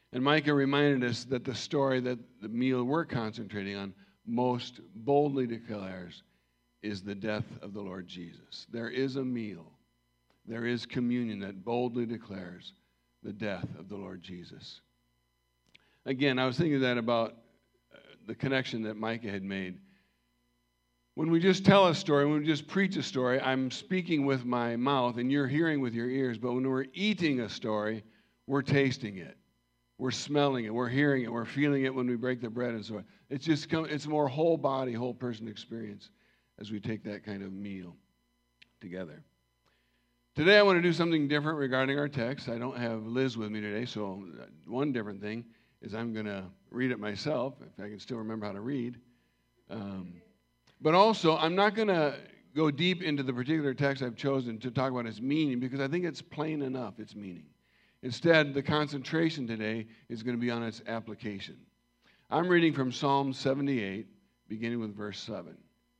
And Micah reminded us that the story that the meal we're concentrating on most boldly declares is the death of the Lord Jesus. There is a meal, there is communion that boldly declares the death of the Lord Jesus. Again, I was thinking that about the connection that Micah had made. When we just tell a story, when we just preach a story, I'm speaking with my mouth and you're hearing with your ears. But when we're eating a story, we're tasting it. We're smelling it. We're hearing it. We're feeling it when we break the bread and so on. It's more whole body, whole person experience as we take that kind of meal together. Today I want to do something different regarding our text. I don't have Liz with me today, so one different thing is I'm going to read it myself, if I can still remember how to read. But also, I'm not going to go deep into the particular text I've chosen to talk about its meaning, because I think it's plain enough, its meaning. Instead, the concentration today is going to be on its application. I'm reading from Psalm 78, beginning with verse 7.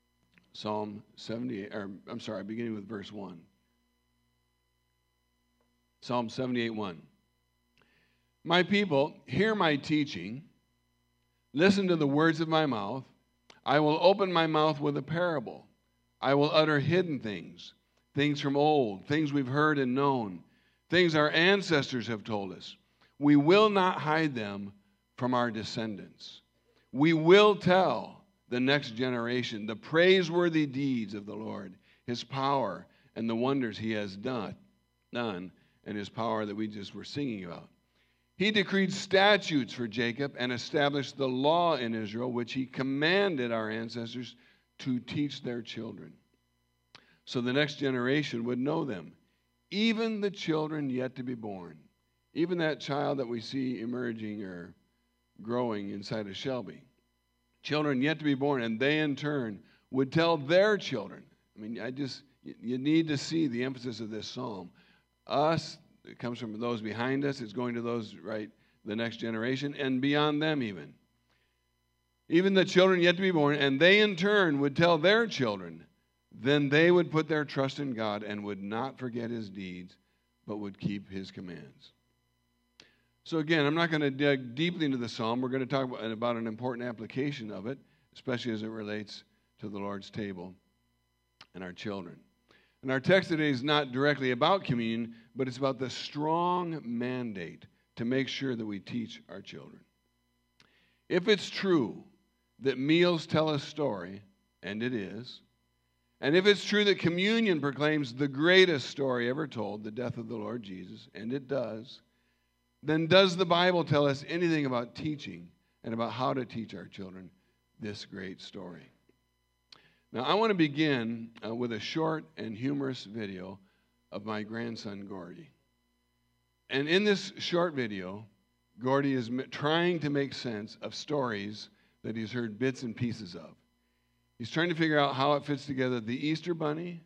Beginning with verse 1. Psalm 78:1. My people, hear my teaching. Listen to the words of my mouth. I will open my mouth with a parable. I will utter hidden things, things from old, things we've heard and known, things our ancestors have told us. We will not hide them from our descendants. We will tell the next generation the praiseworthy deeds of the Lord, his power and the wonders he has done, and his power that we just were singing about. He decreed statutes for Jacob and established the law in Israel, which he commanded our ancestors to teach their children, so the next generation would know them, even the children yet to be born, even that child that we see emerging or growing inside of Shelby. Children yet to be born, and they in turn would tell their children. I mean, you need to see the emphasis of this psalm. Us, it comes from those behind us, it's going to those, right, the next generation, and beyond them even. Even the children yet to be born, and they in turn would tell their children. Then they would put their trust in God and would not forget his deeds, but would keep his commands. So again, I'm not going to dig deeply into the psalm. We're going to talk about an important application of it, especially as it relates to the Lord's table and our children. And our text today is not directly about communion, but it's about the strong mandate to make sure that we teach our children. If it's true that meals tell a story, and it is, and if it's true that communion proclaims the greatest story ever told, the death of the Lord Jesus, and it does, then does the Bible tell us anything about teaching and about how to teach our children this great story? Now, I want to begin with a short and humorous video of my grandson, Gordy. And in this short video, Gordy is trying to make sense of stories that he's heard bits and pieces of. He's trying to figure out how it fits together, the Easter Bunny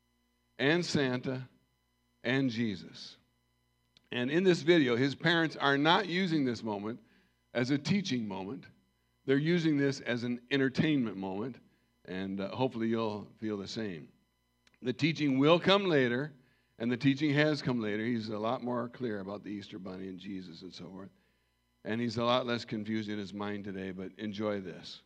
and Santa and Jesus. And in this video, his parents are not using this moment as a teaching moment. They're using this as an entertainment moment. And hopefully you'll feel the same. The teaching will come later, and the teaching has come later. He's a lot more clear about the Easter Bunny and Jesus and so forth. And he's a lot less confused in his mind today, but enjoy this.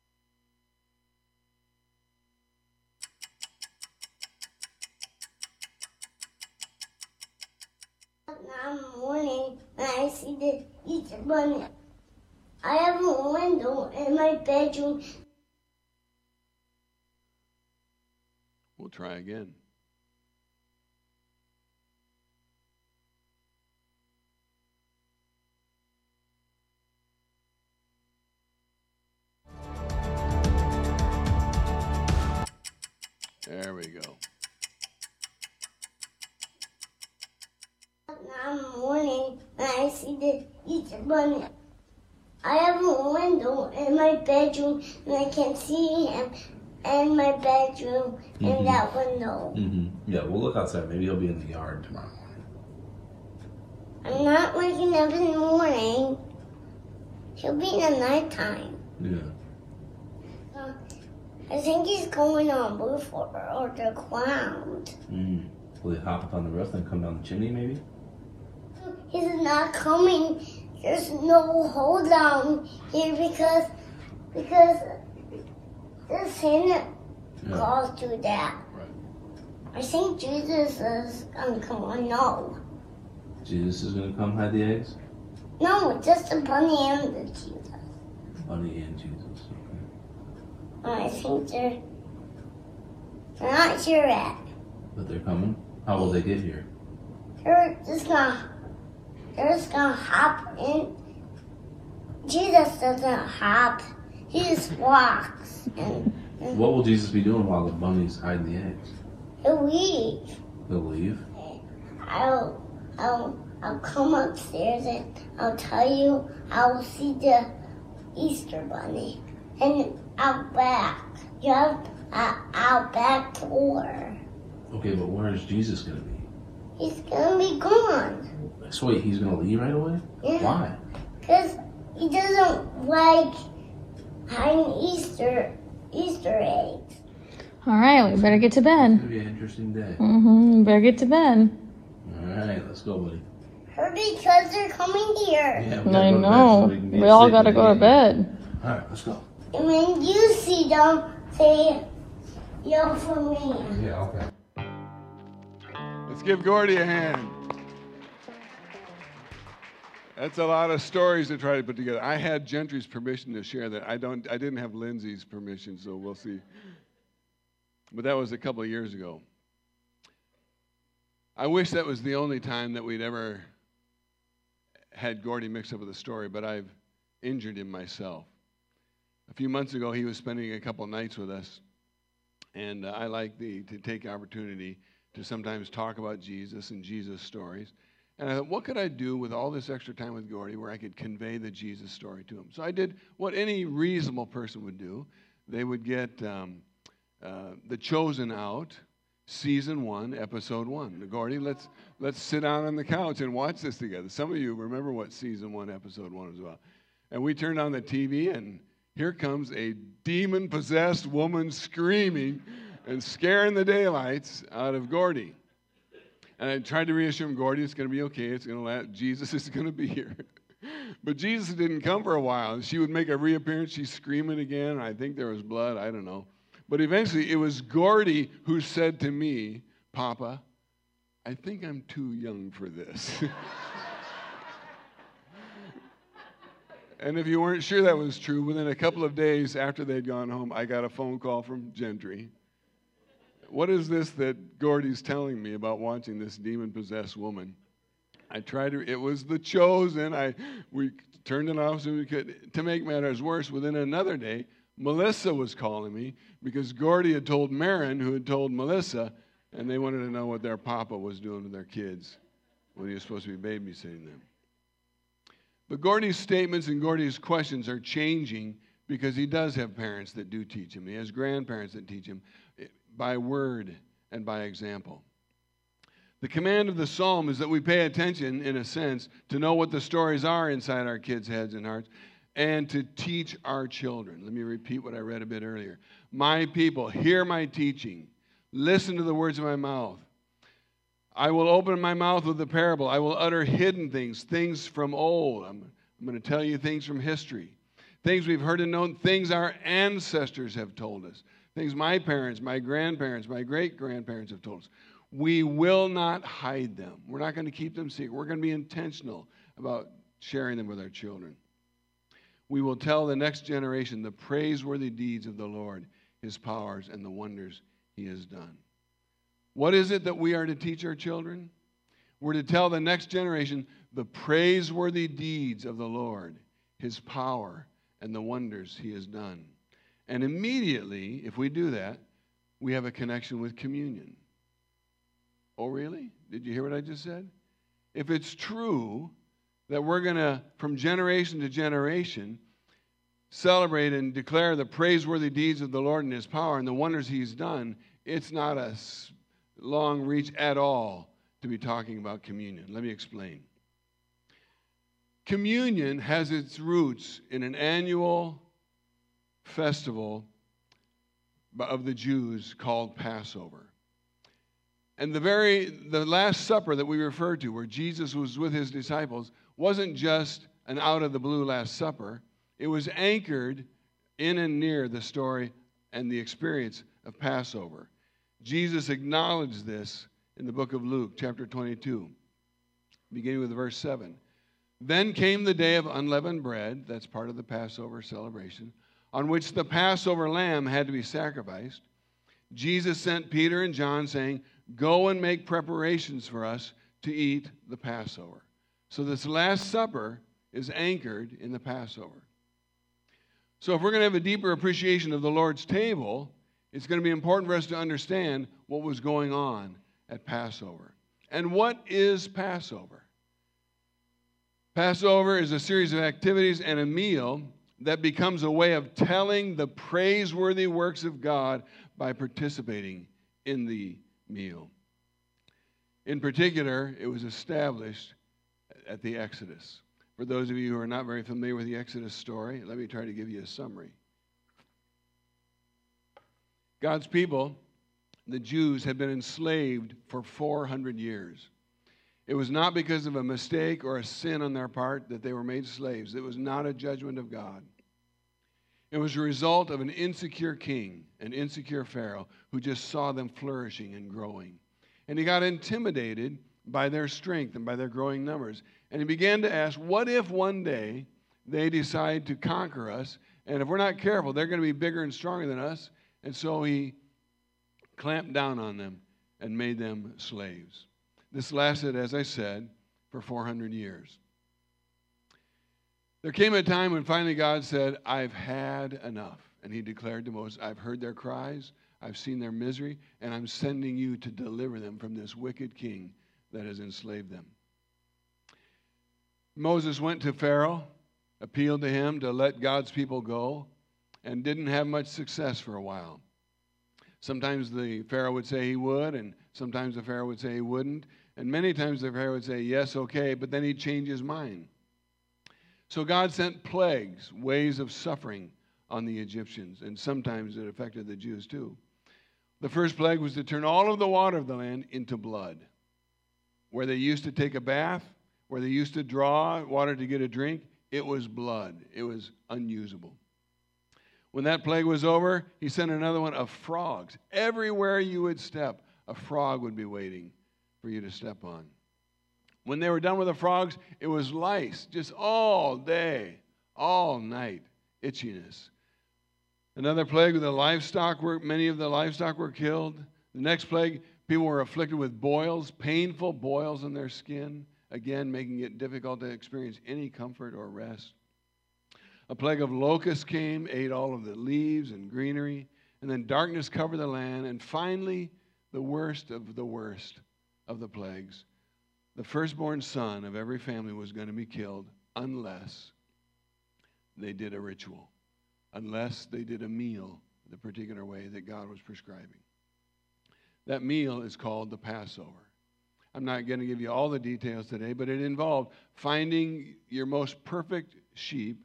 Now in the morning, when I see the Easter Bunny, I have a window in my bedroom. We'll try again. There we go. Now in the morning, when I see the Easter Bunny, I have a window in my bedroom, and I can see him in my bedroom in that window. Yeah, we'll look outside. Maybe he'll be in the yard tomorrow morning. I'm not waking up in the morning. He'll be in the nighttime. Yeah. I think he's going on roof or the ground. Will he hop up on the roof and come down the chimney, maybe? He's not coming there's no hole down here because the Santa Claus do that. Right. I think Jesus is gonna come on. No. Jesus is going to come hide the eggs? No, just the bunny and the Jesus. Bunny and Jesus. Okay. I think they're not here yet. But they're coming? How will they get here? They're just gonna hop in. Jesus doesn't hop. He just walks and What will Jesus be doing while the bunny's hiding the eggs? he'll leave. He'll leave? I'll come upstairs and I'll tell you I'll see the Easter bunny. And out back. You have out back door. Okay, but where is Jesus going to be? He's gonna be gone. So wait, he's going to leave right away? Yeah. Why? Because he doesn't like hiding Easter eggs. All right, we better get to It's bed. going to be an interesting day. We better get to bed. All right, let's go, buddy. Hurry, because they're coming here. Yeah, we gotta I go to bed know. so we can be We all asleep gotta when go they to get here. bed. All right, let's go. And when you see them, say, yell for me. Yeah, okay. Let's give Gordy a hand. That's a lot of stories to try to put together. I had Gentry's permission to share that. I didn't have Lindsay's permission, so we'll see. But that was a couple of years ago. I wish that was the only time that we'd ever had Gordy mixed up with a story, but I've injured him myself. A few months ago, he was spending a couple nights with us, and I like to take the opportunity to sometimes talk about Jesus and Jesus stories. And I thought, what could I do with all this extra time with Gordy where I could convey the Jesus story to him? So I did what any reasonable person would do. They would get The Chosen out, Season 1, Episode 1. Now, Gordy, let's sit down on the couch and watch this together. Some of you remember what Season 1, Episode 1 was about. And we turned on the TV, and here comes a demon-possessed woman screaming and scaring the daylights out of Gordy. And I tried to reassure him, Gordy, it's going to be okay. It's going to last. Jesus is going to be here. But Jesus didn't come for a while. She would make a reappearance. She's screaming again. I think there was blood. I don't know. But eventually, it was Gordy who said to me, Papa, I think I'm too young for this. And if you weren't sure that was true, within a couple of days after they'd gone home, I got a phone call from Gentry. What is this that Gordy's telling me about watching this demon-possessed woman? I tried to, it was The Chosen. We turned it off so we could. To make matters worse, within another day, Melissa was calling me because Gordy had told Marin, who had told Melissa, and they wanted to know what their papa was doing with their kids when he was supposed to be babysitting them. But Gordy's statements and Gordy's questions are changing because he does have parents that do teach him. He has grandparents that teach him by word and by example. The command of the psalm is that we pay attention, in a sense, to know what the stories are inside our kids' heads and hearts, and to teach our children. Let me repeat what I read a bit earlier. My people, hear my teaching. Listen to the words of my mouth. I will open my mouth with a parable. I will utter hidden things, things from old. I'm going to tell you things from history, things we've heard and known, things our ancestors have told us, things my parents, my grandparents, my great-grandparents have told us. We will not hide them. We're not going to keep them secret. We're going to be intentional about sharing them with our children. We will tell the next generation the praiseworthy deeds of the Lord, his powers, and the wonders he has done. What is it that we are to teach our children? We're to tell the next generation the praiseworthy deeds of the Lord, his power, and the wonders he has done. And immediately, if we do that, we have a connection with communion. Oh, really? Did you hear what I just said? If it's true that we're going to, from generation to generation, celebrate and declare the praiseworthy deeds of the Lord and his power and the wonders he's done, it's not a long reach at all to be talking about communion. Let me explain. Communion has its roots in an annual festival of the Jews called Passover. And the Last Supper that we refer to, where Jesus was with his disciples, wasn't just an out-of-the-blue Last Supper. It was anchored in and near the story and the experience of Passover. Jesus acknowledged this in the book of Luke, chapter 22, beginning with verse 7. Then came the day of unleavened bread, that's part of the Passover celebration, on which the Passover lamb had to be sacrificed. Jesus sent Peter and John, saying, "Go and make preparations for us to eat the Passover." So this Last Supper is anchored in the Passover. So if we're going to have a deeper appreciation of the Lord's table, it's going to be important for us to understand what was going on at Passover. And what is Passover? Passover is a series of activities and a meal that becomes a way of telling the praiseworthy works of God by participating in the meal. In particular, it was established at the Exodus. For those of you who are not very familiar with the Exodus story, let me try to give you a summary. God's people, the Jews, had been enslaved for 400 years. It was not because of a mistake or a sin on their part that they were made slaves. It was not a judgment of God. It was a result of an insecure king, an insecure Pharaoh, who just saw them flourishing and growing. And he got intimidated by their strength and by their growing numbers. And he began to ask, what if one day they decide to conquer us? And if we're not careful, they're going to be bigger and stronger than us. And so he clamped down on them and made them slaves. This lasted, as I said, for 400 years. There came a time when finally God said, "I've had enough." And he declared to Moses, "I've heard their cries, I've seen their misery, and I'm sending you to deliver them from this wicked king that has enslaved them." Moses went to Pharaoh, appealed to him to let God's people go, and didn't have much success for a while. Sometimes the Pharaoh would say he would, and sometimes the Pharaoh would say he wouldn't. And many times the Pharaoh would say, yes, okay, but then he'd change his mind. So God sent plagues, ways of suffering on the Egyptians, and sometimes it affected the Jews too. The first plague was to turn all of the water of the land into blood. Where they used to take a bath, where they used to draw water to get a drink, it was blood. It was unusable. When that plague was over, he sent another one of frogs. Everywhere you would step, a frog would be waiting for you to step on. When they were done with the frogs, it was lice, just all day, all night, itchiness. Another plague with the livestock, many of the livestock were killed. The next plague, people were afflicted with boils, painful boils in their skin, again making it difficult to experience any comfort or rest. A plague of locusts came, ate all of the leaves and greenery, and then darkness covered the land, and finally, the worst of the plagues. The firstborn son of every family was going to be killed unless they did a ritual, unless they did a meal the particular way that God was prescribing. That meal is called the Passover. I'm not going to give you all the details today, but it involved finding your most perfect sheep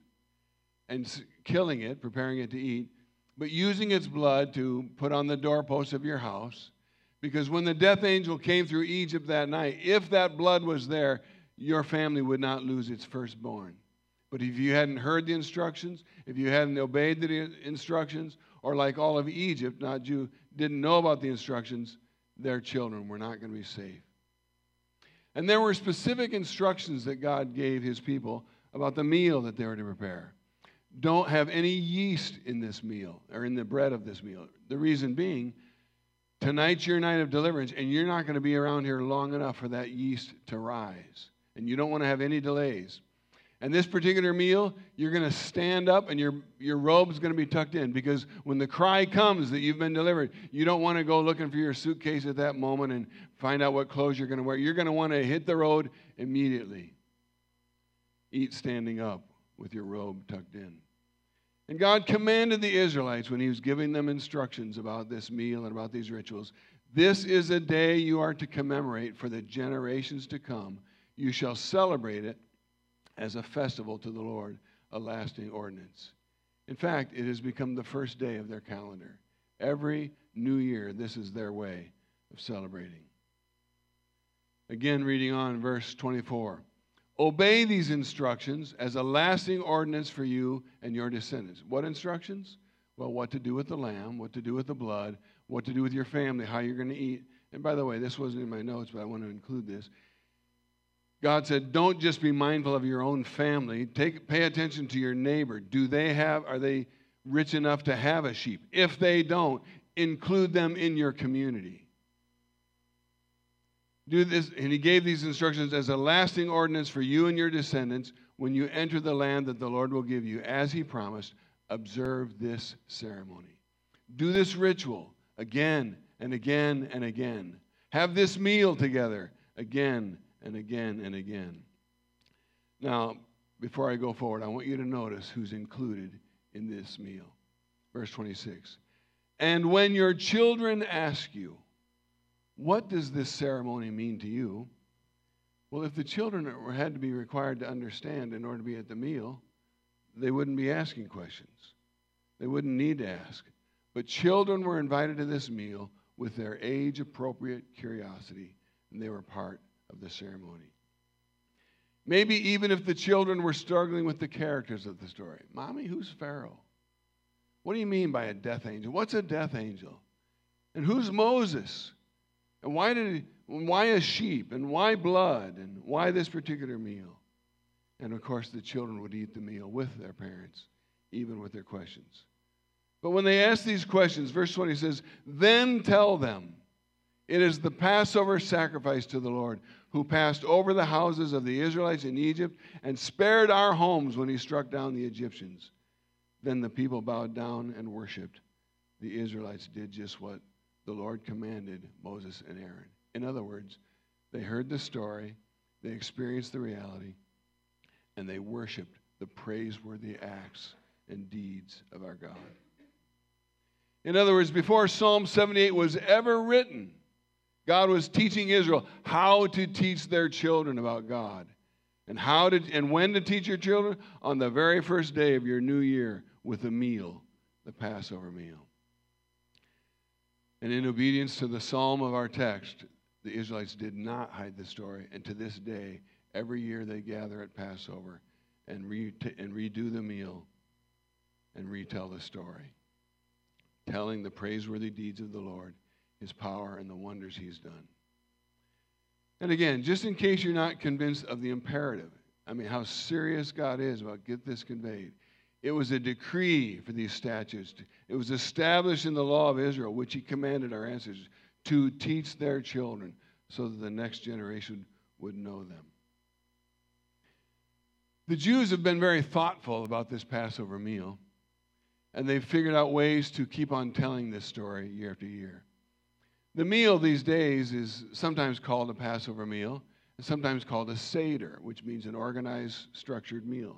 and killing it, preparing it to eat, but using its blood to put on the doorposts of your house. Because when the death angel came through Egypt that night, if that blood was there, your family would not lose its firstborn. But if you hadn't heard the instructions, if you hadn't obeyed the instructions, or like all of Egypt, didn't know about the instructions, their children were not going to be safe. And there were specific instructions that God gave his people about the meal that they were to prepare. Don't have any yeast in this meal, or in the bread of this meal. The reason being, tonight's your night of deliverance, and you're not going to be around here long enough for that yeast to rise. And you don't want to have any delays. And this particular meal, you're going to stand up, and your robe's going to be tucked in, because when the cry comes that you've been delivered, you don't want to go looking for your suitcase at that moment and find out what clothes you're going to wear. You're going to want to hit the road immediately. Eat standing up with your robe tucked in. And God commanded the Israelites when he was giving them instructions about this meal and about these rituals, this is a day you are to commemorate for the generations to come. You shall celebrate it as a festival to the Lord, a lasting ordinance. In fact, it has become the first day of their calendar. Every new year, this is their way of celebrating. Again, reading on verse 24. Obey these instructions as a lasting ordinance for you and your descendants. What instructions? Well, what to do with the lamb, what to do with the blood, what to do with your family, how you're going to eat. And by the way, this wasn't in my notes, but I want to include this. God said, don't just be mindful of your own family. Pay attention to your neighbor. Are they rich enough to have a sheep? If they don't, include them in your community. Do this, and he gave these instructions as a lasting ordinance for you and your descendants when you enter the land that the Lord will give you. As he promised, observe this ceremony. Do this ritual again and again and again. Have this meal together again and again and again. Now, before I go forward, I want you to notice who's included in this meal. Verse 26. And when your children ask you, what does this ceremony mean to you? Well, if the children had to be required to understand in order to be at the meal, they wouldn't be asking questions. They wouldn't need to ask. But children were invited to this meal with their age-appropriate curiosity, and they were part of the ceremony. Maybe even if the children were struggling with the characters of the story. Mommy, who's Pharaoh? What do you mean by a death angel? What's a death angel? And who's Moses? And why a sheep? And why blood? And why this particular meal? And of course, the children would eat the meal with their parents, even with their questions. But when they ask these questions, verse 20 says, then tell them, it is the Passover sacrifice to the Lord, who passed over the houses of the Israelites in Egypt and spared our homes when he struck down the Egyptians. Then the people bowed down and worshiped. The Israelites did just what the Lord commanded Moses and Aaron. In other words, they heard the story, they experienced the reality, and they worshiped the praiseworthy acts and deeds of our God. In other words, before Psalm 78 was ever written, God was teaching Israel how to teach their children about God. And when to teach your children? On the very first day of your new year with a meal, the Passover meal. And in obedience to the psalm of our text, the Israelites did not hide the story. And to this day, every year they gather at Passover and redo the meal and retell the story, telling the praiseworthy deeds of the Lord, his power, and the wonders he's done. And again, just in case you're not convinced of the imperative, how serious God is about get this conveyed. It was a decree for these statutes. It was established in the law of Israel, which he commanded our ancestors to teach their children so that the next generation would know them. The Jews have been very thoughtful about this Passover meal, and they've figured out ways to keep on telling this story year after year. The meal these days is sometimes called a Passover meal, and sometimes called a Seder, which means an organized, structured meal.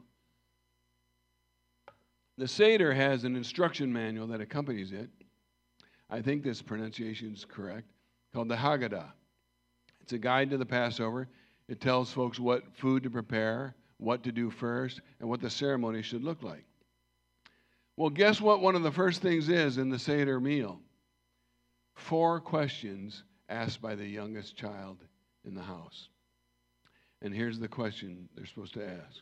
The Seder has an instruction manual that accompanies it. I think this pronunciation is correct, called the Haggadah. It's a guide to the Passover. It tells folks what food to prepare, what to do first, and what the ceremony should look like. Well, guess what one of the first things is in the Seder meal? 4 questions asked by the youngest child in the house. And here's the question they're supposed to ask.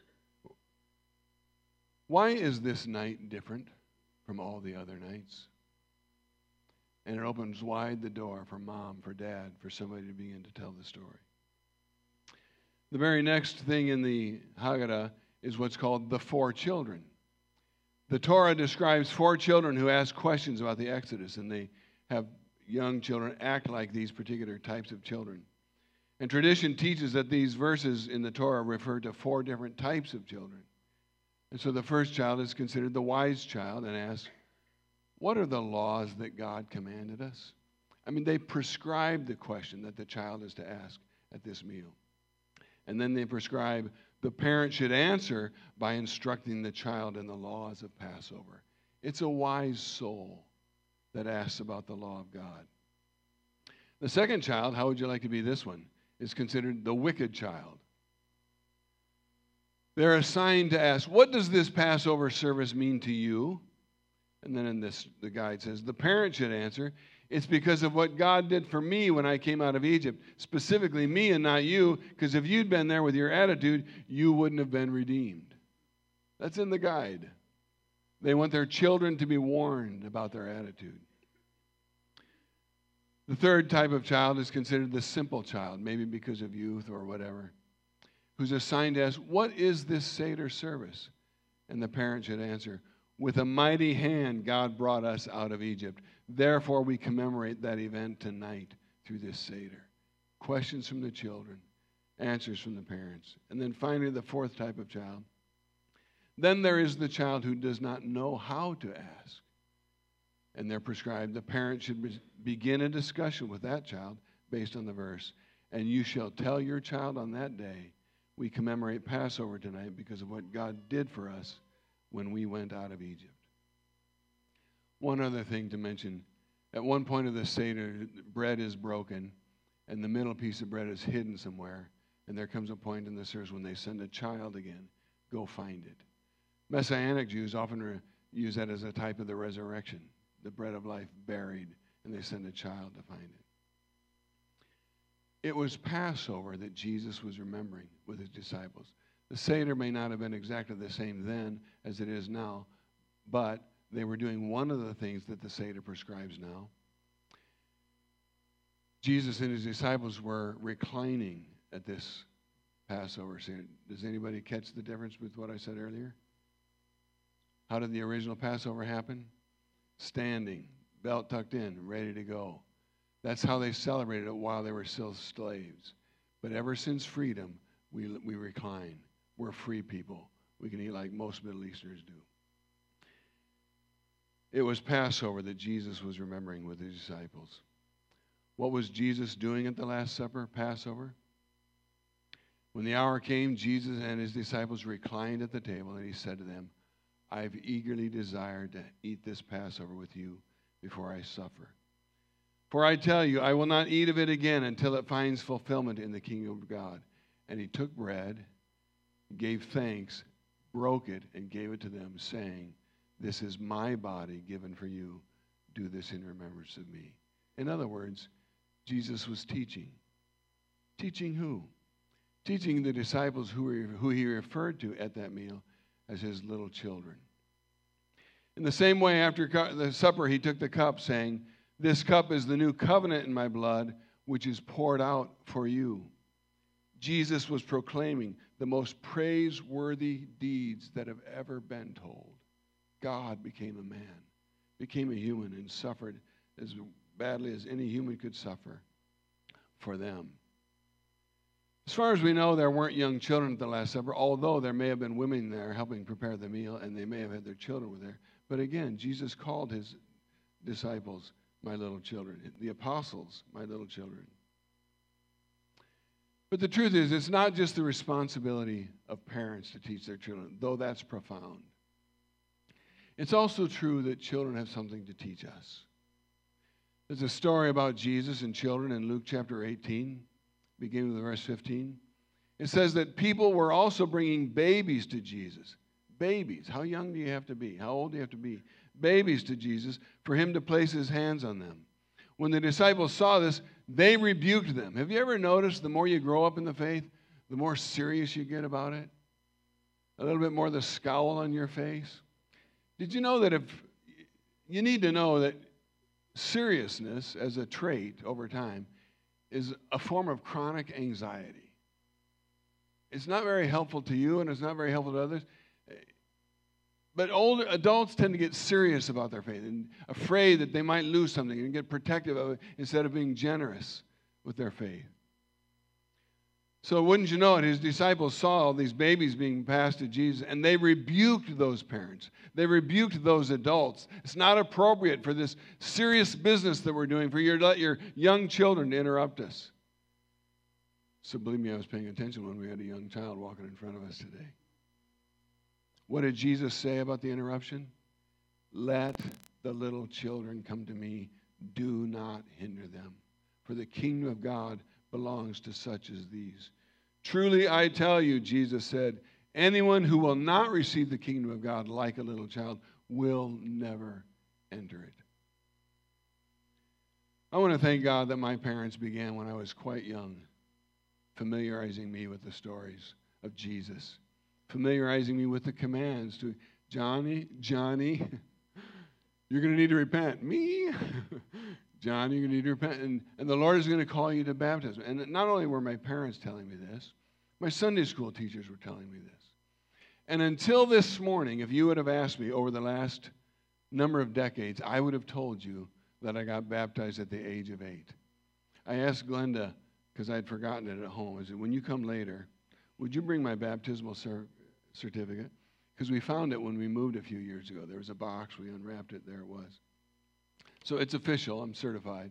Why is this night different from all the other nights? And it opens wide the door for mom, for dad, for somebody to begin to tell the story. The very next thing in the Haggadah is what's called the 4 children. The Torah describes 4 children who ask questions about the Exodus, and they have young children act like these particular types of children. And tradition teaches that these verses in the Torah refer to 4 different types of children. And so the first child is considered the wise child and asks, what are the laws that God commanded us? They prescribe the question that the child is to ask at this meal. And then they prescribe the parent should answer by instructing the child in the laws of Passover. It's a wise soul that asks about the law of God. The second child, how would you like to be this one, is considered the wicked child. They're assigned to ask, what does this Passover service mean to you? And then in this, the guide says, the parent should answer, It's because of what God did for me when I came out of Egypt, specifically me and not you, because if you'd been there with your attitude, you wouldn't have been redeemed. That's in the guide. They want their children to be warned about their attitude. The third type of child is considered the simple child, maybe because of youth or whatever, who's assigned to ask, what is this Seder service? And the parent should answer, with a mighty hand God brought us out of Egypt. Therefore we commemorate that event tonight through this Seder. Questions from the children, answers from the parents. And then finally, the fourth type of child. Then there is the child who does not know how to ask. And they're prescribed, the parent should begin a discussion with that child based on the verse. And you shall tell your child on that day, we commemorate Passover tonight because of what God did for us when we went out of Egypt. One other thing to mention. At one point of the Seder, bread is broken, and the middle piece of bread is hidden somewhere. And there comes a point in the service when they send a child again, go find it. Messianic Jews often use that as a type of the resurrection, the bread of life buried, and they send a child to find it. It was Passover that Jesus was remembering with his disciples. The Seder may not have been exactly the same then as it is now, but they were doing one of the things that the Seder prescribes now. Jesus and his disciples were reclining at this Passover Seder. Does anybody catch the difference with what I said earlier? How did the original Passover happen? Standing, belt tucked in, ready to go. That's how they celebrated it while they were still slaves. But ever since freedom, we recline. We're free people. We can eat like most Middle Easterners do. It was Passover that Jesus was remembering with his disciples. What was Jesus doing at the Last Supper, Passover? When the hour came, Jesus and his disciples reclined at the table, and he said to them, I've eagerly desired to eat this Passover with you before I suffer. For I tell you, I will not eat of it again until it finds fulfillment in the kingdom of God. And he took bread, gave thanks, broke it, and gave it to them, saying, this is my body given for you. Do this in remembrance of me. In other words, Jesus was teaching. Teaching who? Teaching the disciples who he referred to at that meal as his little children. In the same way, after the supper, he took the cup, saying, this cup is the new covenant in my blood, which is poured out for you. Jesus was proclaiming the most praiseworthy deeds that have ever been told. God became a man, became a human, and suffered as badly as any human could suffer for them. As far as we know, there weren't young children at the Last Supper, although there may have been women there helping prepare the meal, and they may have had their children with there. But again, Jesus called his disciples my little children, the apostles my little children. But the truth is, it's not just the responsibility of parents to teach their children, though that's profound. It's also true that children have something to teach us. There's a story about Jesus and children in Luke chapter 18, beginning with verse 15. It says that people were also bringing babies to Jesus. Babies. How young do you have to be? How old do you have to be? Babies to Jesus for him to place his hands on them. When the disciples saw this, they rebuked them. Have you ever noticed the more you grow up in the faith, the more serious you get about it? A little bit more the scowl on your face? Did you know that you need to know that seriousness as a trait over time is a form of chronic anxiety. It's not very helpful to you, and it's not very helpful to others. But older adults tend to get serious about their faith and afraid that they might lose something and get protective of it instead of being generous with their faith. So wouldn't you know it, his disciples saw all these babies being passed to Jesus, and they rebuked those parents. They rebuked those adults. It's not appropriate for this serious business that we're doing for you to let your young children to interrupt us. So believe me, I was paying attention when we had a young child walking in front of us today. What did Jesus say about the interruption? Let the little children come to me. Do not hinder them. For the kingdom of God belongs to such as these. Truly I tell you, Jesus said, anyone who will not receive the kingdom of God like a little child will never enter it. I want to thank God that my parents began when I was quite young, familiarizing me with the stories of Jesus, familiarizing me with the commands to Johnny, you're going to need to repent. Me? Johnny, you're going to need to repent. And the Lord is going to call you to baptism. And not only were my parents telling me this, my Sunday school teachers were telling me this. And until this morning, if you would have asked me over the last number of decades, I would have told you that I got baptized at the age of 8. I asked Glenda, because I'd forgotten it at home, I said, when you come later, would you bring my baptismal certificate? Because we found it when we moved a few years ago. There was a box, we unwrapped it, there it was. So it's official, I'm certified.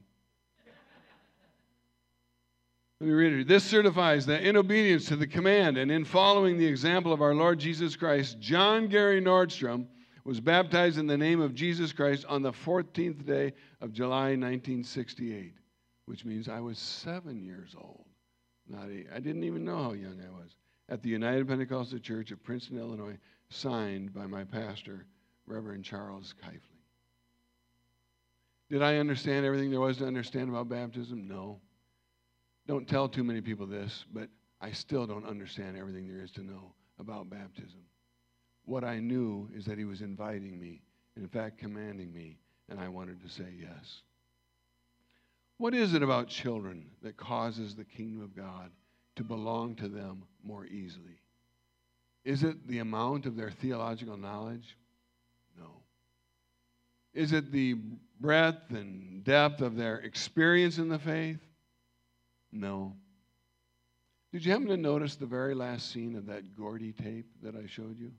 Let me read it. This certifies that in obedience to the command and in following the example of our Lord Jesus Christ, John Gary Nordstrom was baptized in the name of Jesus Christ on the 14th day of July, 1968, which means I was 7 years old, not 8. I didn't even know how young I was. At the United Pentecostal Church of Princeton, Illinois, signed by my pastor, Reverend Charles Keifling. Did I understand everything there was to understand about baptism? No. Don't tell too many people this, but I still don't understand everything there is to know about baptism. What I knew is that he was inviting me, in fact, commanding me, and I wanted to say yes. What is it about children that causes the kingdom of God to belong to them more easily? Is it the amount of their theological knowledge? No. Is it the breadth and depth of their experience in the faith? No. Did you happen to notice the very last scene of that Gordy tape that I showed you?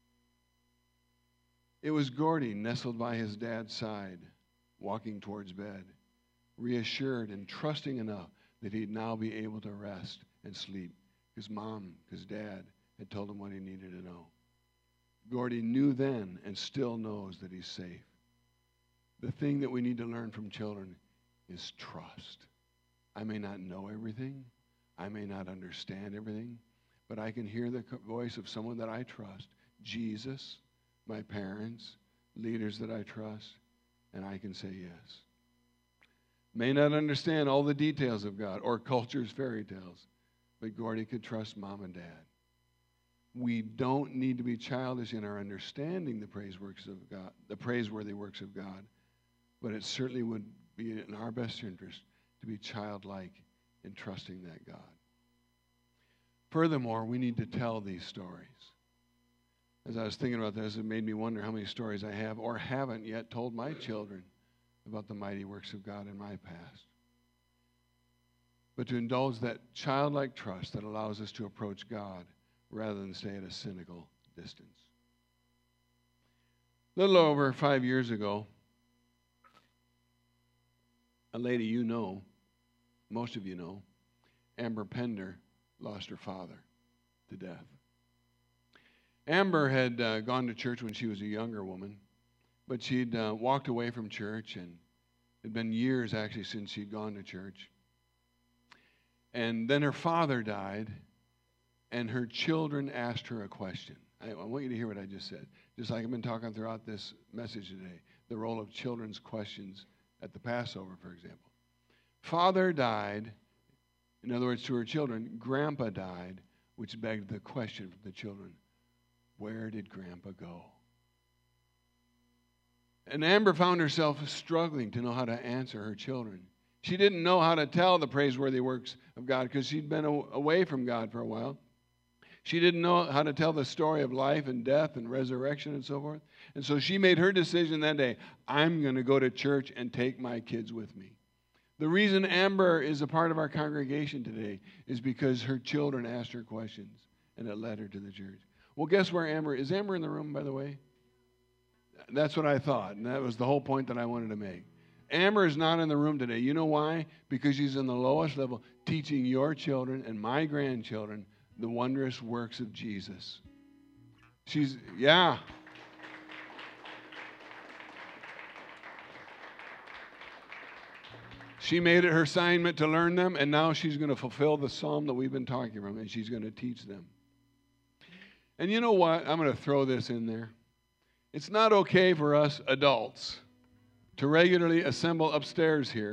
It was Gordy nestled by his dad's side, walking towards bed, reassured and trusting enough that he'd now be able to rest and sleep. His mom, his dad, had told him what he needed to know. Gordy knew then and still knows that he's safe. The thing that we need to learn from children is trust. I may not know everything. I may not understand everything, but I can hear the voice of someone that I trust, Jesus, my parents, leaders that I trust, and I can say yes. May not understand all the details of God or culture's fairy tales, but Gordy could trust mom and dad. We don't need to be childish in our understanding the praiseworthy works of God, but it certainly would be in our best interest to be childlike in trusting that God. Furthermore, we need to tell these stories. As I was thinking about this, it made me wonder how many stories I have or haven't yet told my children about the mighty works of God in my past. But to indulge that childlike trust that allows us to approach God rather than stay at a cynical distance. A little over 5 years ago, a lady you know, most of you know, Amber Pender, lost her father to death. Amber had gone to church when she was a younger woman, but she'd walked away from church, and it had been years actually since she'd gone to church. And then her father died, and her children asked her a question. I want you to hear what I just said. Just like I've been talking throughout this message today, the role of children's questions at the Passover, for example. Father died, in other words, to her children. Grandpa died, which begged the question from the children, where did Grandpa go? And Amber found herself struggling to know how to answer her children. She didn't know how to tell the praiseworthy works of God because she'd been away from God for a while. She didn't know how to tell the story of life and death and resurrection and so forth. And so she made her decision that day, I'm going to go to church and take my kids with me. The reason Amber is a part of our congregation today is because her children asked her questions, and it led her to the church. Well, guess where Amber is? Amber in the room, by the way? That's what I thought, and that was the whole point that I wanted to make. Amber is not in the room today. You know why? Because she's in the lowest level, teaching your children and my grandchildren the wondrous works of Jesus. Yeah. She made it her assignment to learn them, and now she's going to fulfill the psalm that we've been talking about, and she's going to teach them. And you know what? I'm going to throw this in there. It's not okay for us adults to regularly assemble upstairs here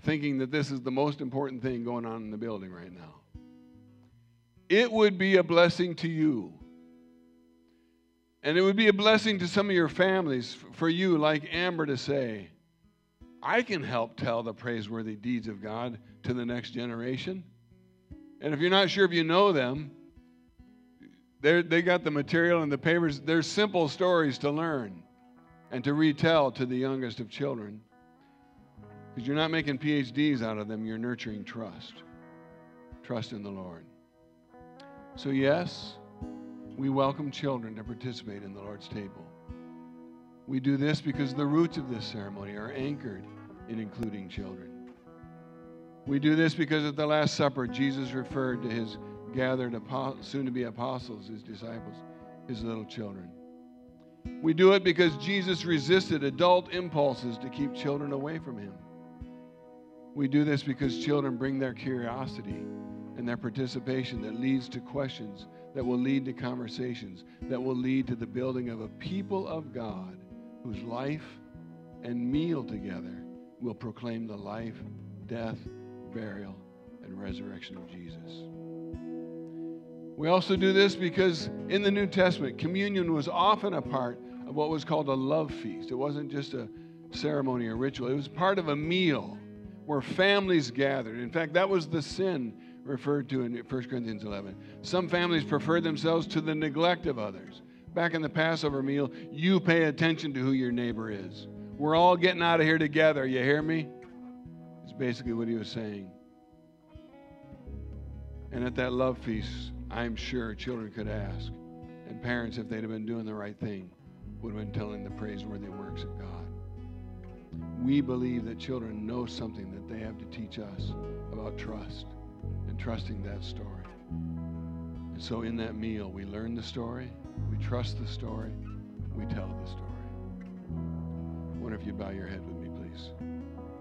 thinking that this is the most important thing going on in the building right now. It would be a blessing to you. And it would be a blessing to some of your families for you, like Amber, to say, I can help tell the praiseworthy deeds of God to the next generation. And if you're not sure if you know them, they got the material and the papers. They're simple stories to learn and to retell to the youngest of children. Because you're not making PhDs out of them, you're nurturing trust. Trust in the Lord. So yes, we welcome children to participate in the Lord's table. We do this because the roots of this ceremony are anchored in including children. We do this because at the Last Supper, Jesus referred to his gathered soon-to-be apostles, his disciples, his little children. We do it because Jesus resisted adult impulses to keep children away from him. We do this because children bring their curiosity and their participation that leads to questions, that will lead to conversations, that will lead to the building of a people of God whose life and meal together will proclaim the life, death, burial, and resurrection of Jesus. We also do this because in the New Testament, communion was often a part of what was called a love feast. It wasn't just a ceremony or ritual. It was part of a meal where families gathered. In fact, that was the sin referred to in 1 Corinthians 11. Some families preferred themselves to the neglect of others. Back in the Passover meal, you pay attention to who your neighbor is. We're all getting out of here together. You hear me? It's basically what he was saying. And at that love feast, I'm sure children could ask, and parents, if they'd have been doing the right thing, would have been telling the praiseworthy works of God. We believe that children know something that they have to teach us about trust and trusting that story. And so in that meal, we learn the story, we trust the story, we tell the story. I wonder if you'd bow your head with me, please.